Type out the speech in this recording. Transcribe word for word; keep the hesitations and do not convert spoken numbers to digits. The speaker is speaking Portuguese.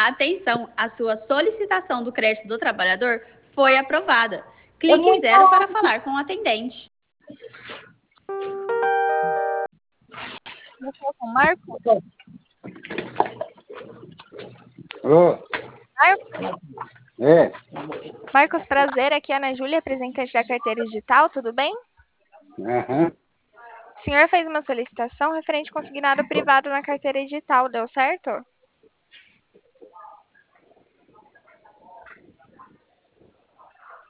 Atenção, a sua solicitação do crédito do trabalhador foi aprovada. Clique zero para falar com o atendente. Eu falo com o Marcos? Ô, Marcos? é, Marcos, prazer. Aqui é a Ana Júlia, representante da carteira digital, tudo bem? aham, O senhor fez uma solicitação referente consignado privado na carteira digital, deu certo?